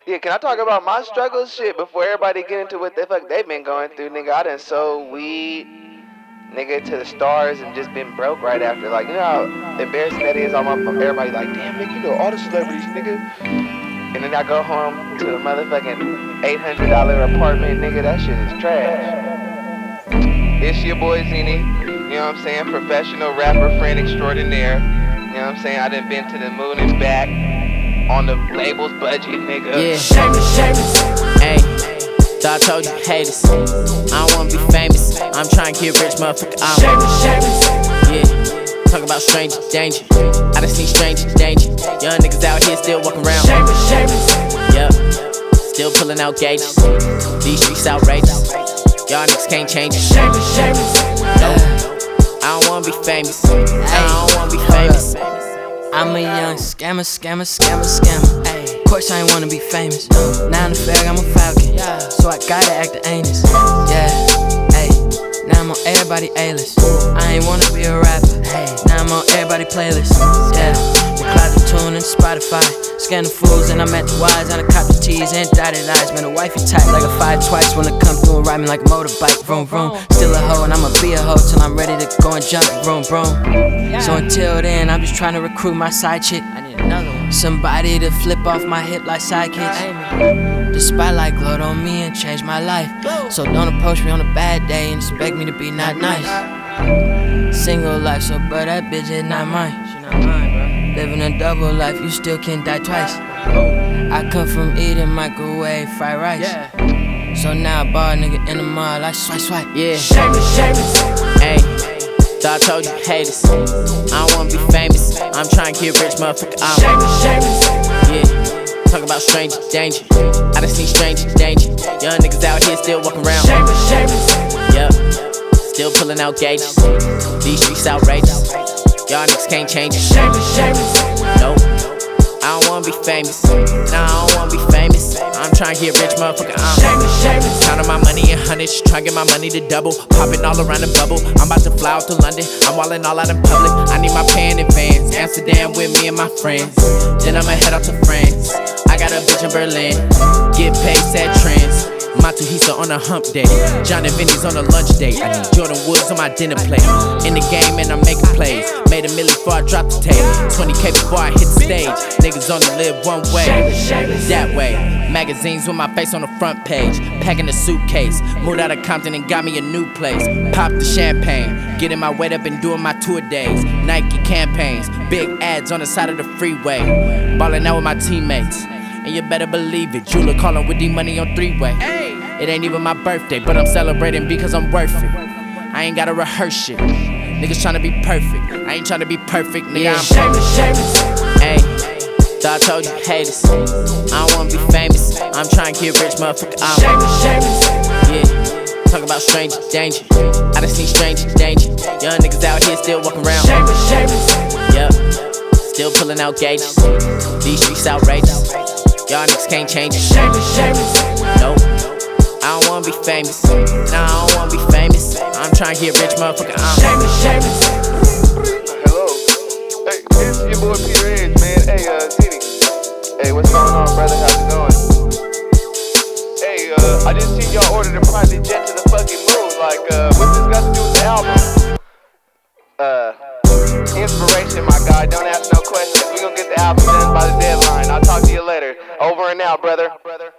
Yeah, can I talk about my struggles? Shit, before everybody get into what the fuck they've been going through, nigga. I done sold weed, nigga, to the stars and just been broke right after. Like, you know how embarrassing that is? Everybody like, damn, nigga, you know all the celebrities, nigga. And then I go home to a motherfucking $800 apartment, nigga. That shit is trash. It's your boy Zini, you know what I'm saying? Professional rapper, friend extraordinaire. You know what I'm saying? I done been to the moon and back on the label's budget, nigga. Yeah, hey, thought I told you haters. I don't wanna be famous. I'm trying to get rich, motherfucker. Yeah, talk about stranger danger. I done seen stranger danger. Young niggas out here still walking around. Yup, still pulling out gauges. These streets outrageous. Y'all niggas can't change it. No, I don't wanna be famous. I don't wanna be famous. I'm a young scammer. Ayy, of course I ain't wanna be famous. Now in the fag, I'm a falcon, so I gotta act the anus. Yeah, ayy, now I'm on everybody A-list. I ain't wanna be a rapper. Now I'm on everybody playlist. Yeah, the closet tune and Spotify. Scan the fools and I'm at the Y's. And I cop the T's and dotted I's. Man, the wifey tight like a 5 twice. When I come through and ride me like a motorbike. Vroom, vroom. Still a hoe and I'ma be a hoe till I'm ready to go and jump. Vroom, vroom. So until then, I'm just trying to recruit my side chick. I need another one. Somebody to flip off my hip like sidekicks. The spotlight glowed on me and changed my life. So don't approach me on a bad day and expect me to be not nice. Single life, so bro, that bitch is not mine. Living a double life, you still can't die twice. I come from eating microwave fried rice. So now I ball nigga in the mall, I swipe. Yeah. Hey, thought I told you haters. I don't wanna be famous. I'm trying to get rich, motherfucker. Yeah, talk about stranger danger. I done seen stranger danger. Young niggas out here still walking around. Yup, still pulling out gauges. These streets outrageous. Y'all niggas can't change it. No, I don't wanna be famous. Nah, I don't wanna be famous. I'm trying to get rich, motherfucker. Counting my money in hundreds, trying to get my money to double. Popping all around the bubble. I'm about to fly out to London. I'm walling all out in public. I need my pay in advance. Amsterdam with me and my friends. Then I'ma head out to France. I got a bitch in Berlin. Get paid, sad trends. Matuhisa on a hump day. John and Vinny's on a lunch date. I need Jordan Woods on my dinner plate. In the game and I'm making plays. Made a million before I dropped the tape. 20K before I hit the stage. Niggas only live one way. That way. Magazines with my face on the front page. Packing a suitcase. Moved out of Compton and got me a new place. Popped the champagne. Getting my weight up and doing my tour days. Nike campaigns. Big ads on the side of the freeway. Ballin' out with my teammates. And you better believe it, Jula callin' with D-Money on 3-way. It ain't even my birthday, but I'm celebrating because I'm worth it. I ain't gotta rehearse shit. Niggas tryna be perfect. I ain't tryna be perfect, nigga. Hey, thought I told you haters. I don't wanna be famous. I'm trying to get rich, motherfucker. Yeah, talk about stranger danger. I done seen stranger danger. Young niggas out here still walking around. Yup, still pulling out gauges. These streets outrageous. Y'all niggas can't change it. No, I don't wanna be famous. Nah, I don't wanna be famous. I'm trying to get rich, motherfucker. Hello. Hey, it's your boy Peter Edge, man. Hey, Zini. Hey, what's going on, brother? How's it going? Hey, I just seen y'all order the private jet to the fucking moon. Like, what's this got to do with the album? Inspiration, my guy. Don't ask no questions. We gonna get the album done by the deadline. I'll talk to you later. Over and out, brother.